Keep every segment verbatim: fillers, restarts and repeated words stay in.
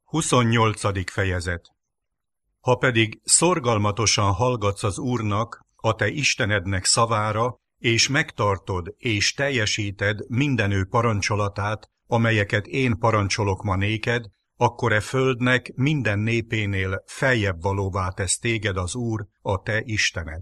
Huszonnyolcadik fejezet. Ha pedig szorgalmatosan hallgatsz az Úrnak, a te Istenednek szavára, és megtartod és teljesíted minden ő parancsolatát, amelyeket én parancsolok ma néked, akkor e földnek minden népénél feljebb valóvá tesz téged az Úr, a te Istened.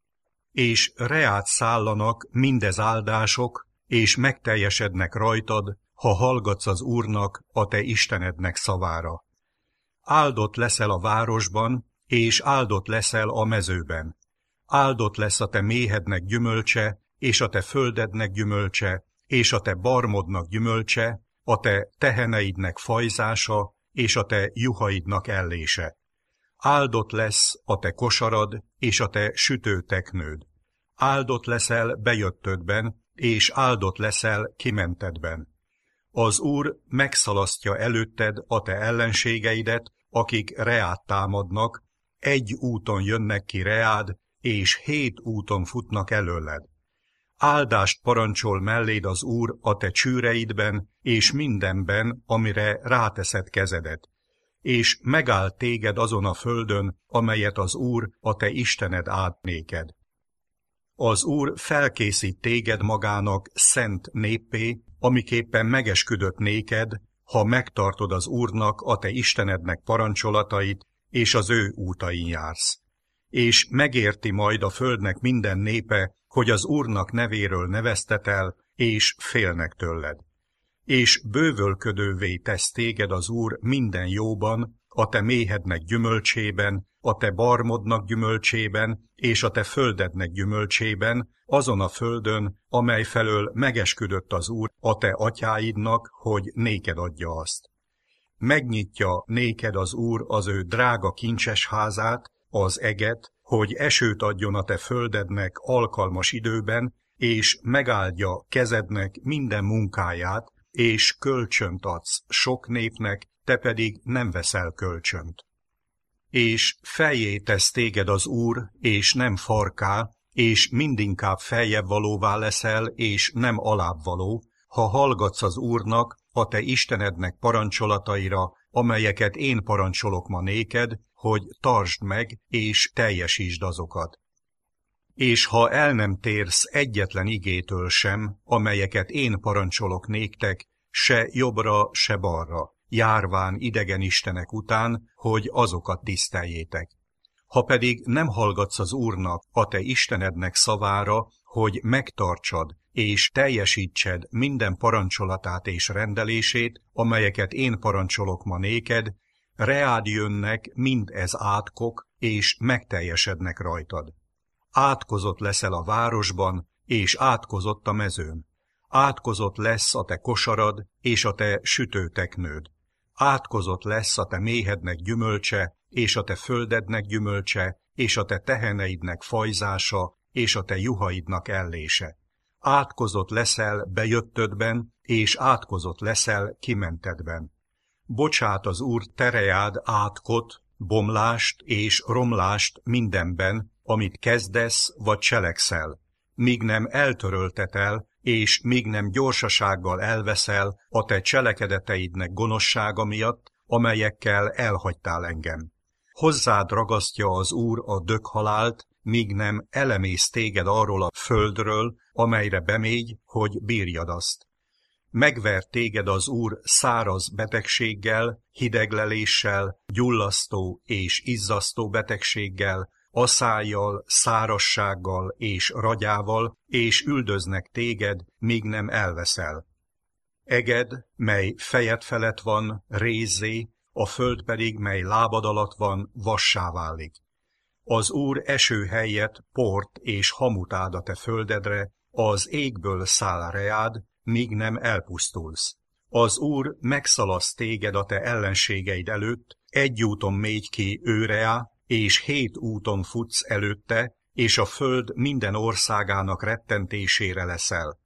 És reád szállanak mindez áldások, és megteljesednek rajtad, ha hallgatsz az Úrnak, a te Istenednek szavára. Áldott leszel a városban, és áldott leszel a mezőben. Áldott lesz a te méhednek gyümölcse, és a te földednek gyümölcse, és a te barmodnak gyümölcse, a te teheneidnek fajzása, és a te juhaidnak ellése. Áldott lesz a te kosarad, és a te sütőteknőd. Áldott leszel bejöttödben, és áldott leszel kimentedben. Az Úr megszalasztja előtted a te ellenségeidet, akik reád támadnak, egy úton jönnek ki reád, és hét úton futnak előled. Áldást parancsol melléd az Úr a te csűreidben, és mindenben, amire ráteszed kezedet, és megáll téged azon a földön, amelyet az Úr, a te Istened ad néked. Az Úr felkészít téged magának szent néppé, amiképpen megesküdött néked, ha megtartod az Úrnak, a te Istenednek parancsolatait, és az ő útain jársz. És megérti majd a földnek minden népe, hogy az Úrnak nevéről neveztetel, és félnek tőled. És bővölködővé tesz téged az Úr minden jóban, a te méhednek gyümölcsében, a te barmodnak gyümölcsében, és a te földednek gyümölcsében, azon a földön, amely felől megesküdött az Úr a te atyáidnak, hogy néked adja azt. Megnyitja néked az Úr az ő drága kincses házát, az eget, hogy esőt adjon a te földednek alkalmas időben, és megáldja kezednek minden munkáját, és kölcsönt adsz sok népnek, te pedig nem veszel kölcsönt. És fejjé tesz téged az Úr, és nem farká, és mindinkább feljebb valóvá leszel, és nem alábbvaló, ha hallgatsz az Úrnak, a te Istenednek parancsolataira, amelyeket én parancsolok ma néked, hogy tartsd meg, és teljesítsd azokat. És ha el nem térsz egyetlen igétől sem, amelyeket én parancsolok néktek, se jobbra, se balra, járván idegen istenek után, hogy azokat tiszteljétek. Ha pedig nem hallgatsz az Úrnak, a te Istenednek szavára, hogy megtartsad és teljesítsed minden parancsolatát és rendelését, amelyeket én parancsolok ma néked, reád jönnek mind ez átkok, és megteljesednek rajtad. Átkozott leszel a városban, és átkozott a mezőn. Átkozott lesz a te kosarad, és a te sütőteknőd. Átkozott lesz a te méhednek gyümölcse, és a te földednek gyümölcse, és a te teheneidnek fajzása, és a te juhaidnak ellése. Átkozott leszel bejöttödben, és átkozott leszel kimentedben. Bocsát az Úr tereád átkot, bomlást és romlást mindenben, amit kezdesz vagy cselekszel, míg nem eltöröltetel, és míg nem gyorsasággal elveszel a te cselekedeteidnek gonoszsága miatt, amelyekkel elhagytál engem. Hozzád ragasztja az Úr a döghalált, míg nem elemész téged arról a földről, amelyre bemégy, hogy bírjad azt. Megver téged az Úr száraz betegséggel, hidegleléssel, gyullasztó és izzasztó betegséggel, aszályjal, szárassággal és ragyával, és üldöznek téged, míg nem elveszel. Eged, mely fejed felett van, rézzé, a föld pedig, mely lábad alatt van, vassá válik. Az Úr eső helyett port és hamut áld a te földedre, az égből száll reád, míg nem elpusztulsz. Az Úr megszalaszt téged a te ellenségeid előtt, egy úton mégy ki őreá, és hét úton futsz előtte, és a föld minden országának rettentésére leszel.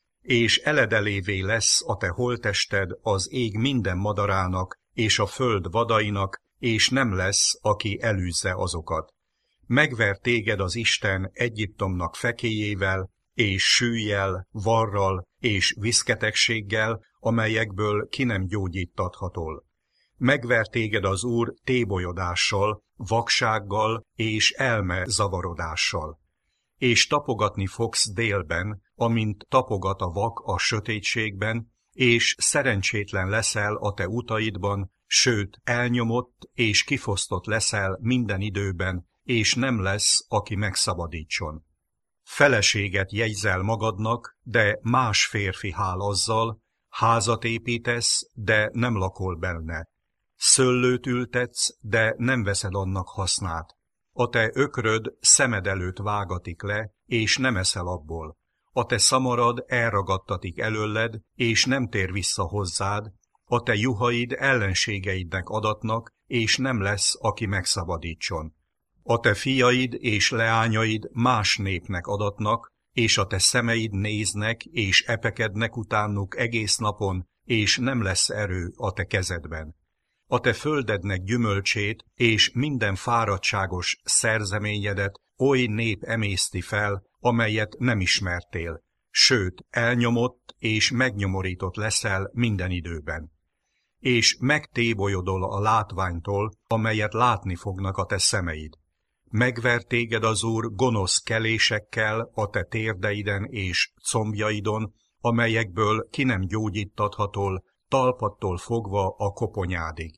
És eledelévé lesz a te holttested az ég minden madarának, és a föld vadainak, és nem lesz, aki elűzze azokat. Megver téged az Isten Egyiptomnak fekélyével, és süllyel, varral és viszketegséggel, amelyekből ki nem gyógyítathatol. Megver téged az Úr tébolyodással, vaksággal és elme zavarodással. És tapogatni fogsz délben, amint tapogat a vak a sötétségben, és szerencsétlen leszel a te utaidban, sőt, elnyomott és kifosztott leszel minden időben, és nem lesz, aki megszabadítson. Feleséget jegyzel magadnak, de más férfi hál azzal, házat építesz, de nem lakol benne. Szőlőt ültetsz, de nem veszed annak hasznát. A te ökröd szemed előtt vágatik le, és nem eszel abból. A te szamarad elragadtatik előled, és nem tér vissza hozzád. A te juhaid ellenségeidnek adatnak, és nem lesz, aki megszabadítson. A te fiaid és leányaid más népnek adatnak, és a te szemeid néznek, és epekednek utánuk egész napon, és nem lesz erő a te kezedben. A te földednek gyümölcsét, és minden fáradtságos szerzeményedet oly nép emészti fel, amelyet nem ismertél, sőt, elnyomott és megnyomorított leszel minden időben. És megtébolyodol a látványtól, amelyet látni fognak a te szemeid. Megver téged az Úr gonosz kelésekkel a te térdeiden és combjaidon, amelyekből ki nem gyógyítathatol, talpattól fogva a koponyádig.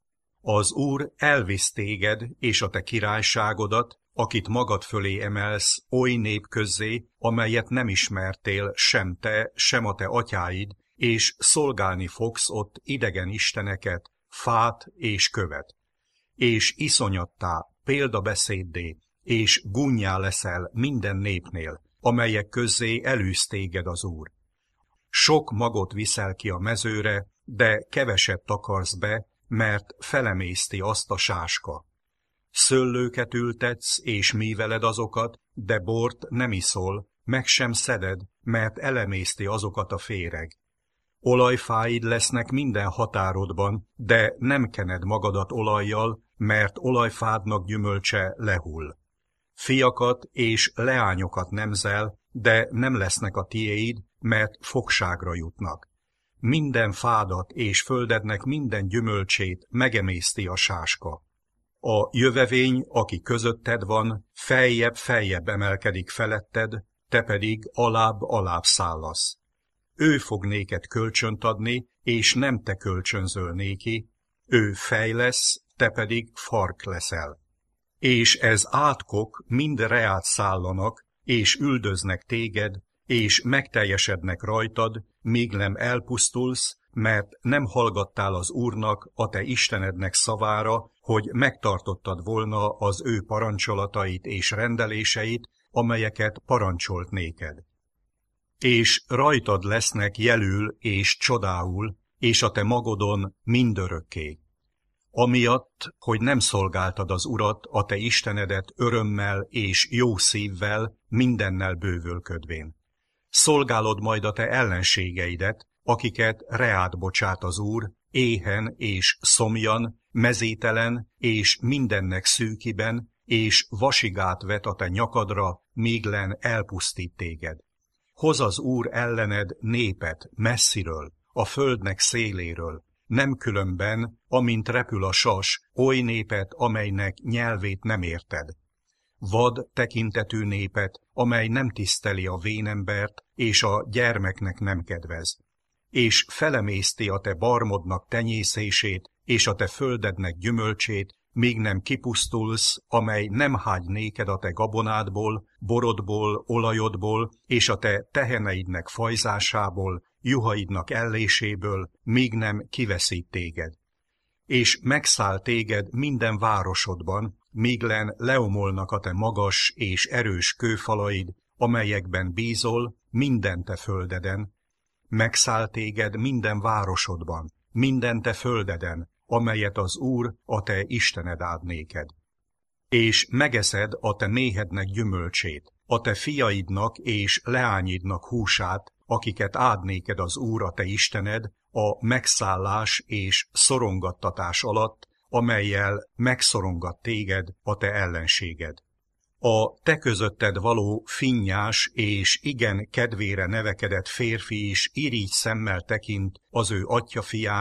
Az Úr elvisz téged és a te királyságodat, akit magad fölé emelsz, oly nép közzé, amelyet nem ismertél sem te, sem a te atyáid, és szolgálni fogsz ott idegen isteneket, fát és követ. És iszonyattá, példabeszéddé, és gúnnyá leszel minden népnél, amelyek közzé elűz téged az Úr. Sok magot viszel ki a mezőre, de keveset takarsz be, mert felemészti azt a sáska. Szőlőket ültetsz, és míveled azokat, de bort nem iszol, meg sem szeded, mert elemészti azokat a féreg. Olajfáid lesznek minden határodban, de nem kened magadat olajjal, mert olajfádnak gyümölcse lehull. Fiakat és leányokat nemzel, de nem lesznek a tiéd, mert fogságra jutnak. Minden fádat és földednek minden gyümölcsét megemészti a sáska. A jövevény, aki közötted van, feljebb-feljebb emelkedik feletted, te pedig alább-alább szállasz. Ő fog néked kölcsönt adni, és nem te kölcsönzöl néki, ő fej lesz, te pedig fark leszel. És ez átkok mind reát szállanak, és üldöznek téged, és megteljesednek rajtad, míg nem elpusztulsz, mert nem hallgattál az Úrnak, a te Istenednek szavára, hogy megtartottad volna az ő parancsolatait és rendeléseit, amelyeket parancsolt néked. És rajtad lesznek jelül és csodául, és a te magodon mindörökké. Amiatt, hogy nem szolgáltad az Urat, a te Istenedet örömmel és jó szívvel, mindennel bővölködvén. Szolgálod majd a te ellenségeidet, akiket reád bocsát az Úr, éhen és szomjan, mezítelen és mindennek szűkiben, és vasigát vet a te nyakadra, míglen elpusztít téged. Hoz az Úr ellened népet messziről, a földnek széléről, nem különben, amint repül a sas, oly népet, amelynek nyelvét nem érted. Vad tekintetű népet, amely nem tiszteli a vénembert, és a gyermeknek nem kedvez. És felemészti a te barmodnak tenyészését, és a te földednek gyümölcsét, míg nem kipusztulsz, amely nem hágy néked a te gabonádból, borodból, olajodból, és a te teheneidnek fajzásából, juhaidnak elléséből, míg nem kiveszít téged. És megszáll téged minden városodban, míglen leomolnak a te magas és erős kőfalaid, amelyekben bízol, minden te földeden. Megszáll téged minden városodban, minden te földeden, amelyet az Úr, a te Istened áld néked. És megeszed a te méhednek gyümölcsét, a te fiaidnak és leányidnak húsát, akiket áld néked az Úr, a te Istened, a megszállás és szorongattatás alatt, amellyel megszorongat téged a te ellenséged. A te közötted való finnyás és igen kedvére nevekedett férfi is irigy szemmel tekint az ő atya fiára,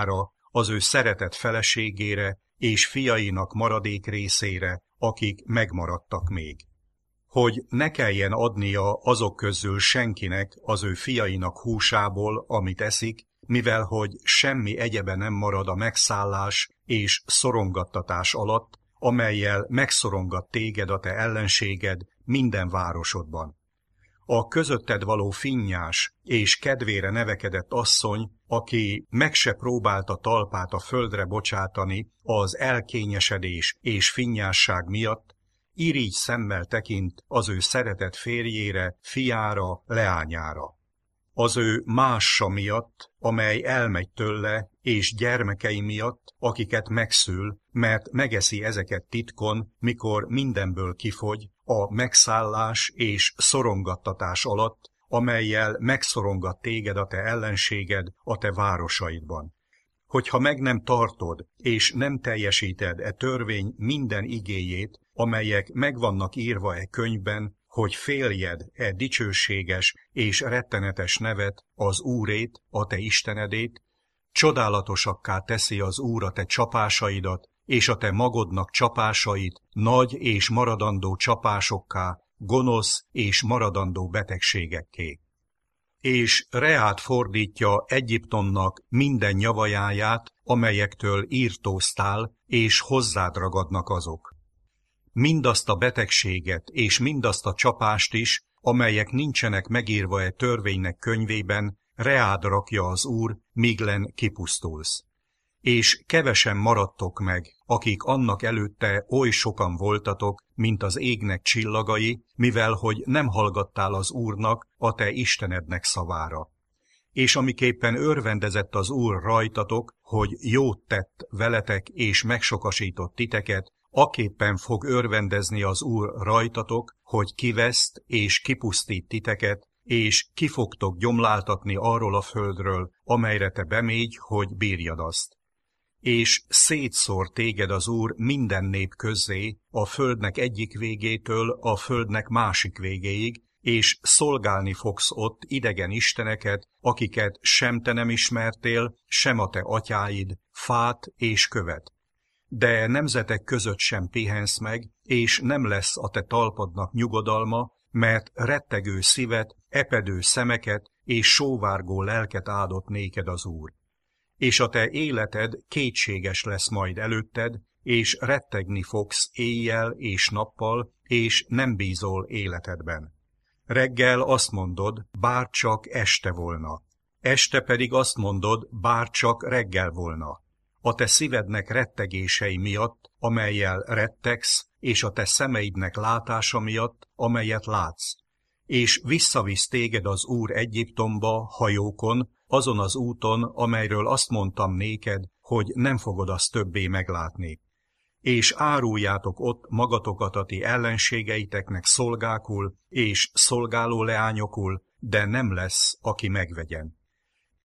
az ő szeretett feleségére és fiainak maradék részére, akik megmaradtak még. Hogy ne kelljen adnia azok közül senkinek az ő fiainak húsából, amit eszik, mivel hogy semmi egyebe nem marad a megszállás és szorongattatás alatt, amellyel megszorongat téged a te ellenséged minden városodban. A közötted való finnyás és kedvére nevekedett asszony, aki meg se próbálta talpát a földre bocsátani az elkényesedés és finnyásság miatt, irigy szemmel tekint az ő szeretett férjére, fiára, leányára. Az ő mássa miatt, amely elmegy tőle, és gyermekei miatt, akiket megszül, mert megeszi ezeket titkon, mikor mindenből kifogy, a megszállás és szorongattatás alatt, amellyel megszorongat téged a te ellenséged a te városaidban. Hogyha meg nem tartod és nem teljesíted e törvény minden igéjét, amelyek megvannak írva e könyvben, hogy féljed e dicsőséges és rettenetes nevet, az Úrét, a te Istenedét, csodálatosakká teszi az Úr a te csapásaidat, és a te magodnak csapásait nagy és maradandó csapásokká, gonosz és maradandó betegségekké. És Reát fordítja Egyiptomnak minden nyavajáját, amelyektől írtóztál, és hozzád ragadnak azok. Mindazt a betegséget és mindazt a csapást is, amelyek nincsenek megírva e törvénynek könyvében, reád rakja az Úr, míglen kipusztulsz. És kevesen maradtok meg, akik annak előtte oly sokan voltatok, mint az égnek csillagai, mivel hogy nem hallgattál az Úrnak, a te Istenednek szavára. És amiképpen örvendezett az Úr rajtatok, hogy jót tett veletek és megsokasított titeket, aképpen fog örvendezni az Úr rajtatok, hogy kiveszt és kipusztít titeket, és ki fogtok gyomláltatni arról a földről, amelyre te bemégy, hogy bírjad azt. És szétszór téged az Úr minden nép közzé, a földnek egyik végétől a földnek másik végéig, és szolgálni fogsz ott idegen isteneket, akiket sem te nem ismertél, sem a te atyáid, fát és követ. De nemzetek között sem pihensz meg, és nem lesz a te talpadnak nyugodalma, mert rettegő szívet, epedő szemeket és sóvárgó lelket áldott néked az Úr. És a te életed kétséges lesz majd előtted, és rettegni fogsz éjjel és nappal, és nem bízol életedben. Reggel azt mondod, bár csak este volna. Este pedig azt mondod, bár csak reggel volna. A te szívednek rettegései miatt, amellyel rettegsz, és a te szemeidnek látása miatt, amelyet látsz. És visszavisz téged az Úr Egyiptomba hajókon, azon az úton, amelyről azt mondtam néked, hogy nem fogod azt többé meglátni. És áruljátok ott magatokat a ti ellenségeiteknek szolgákul és szolgáló leányokul, de nem lesz, aki megvegyen.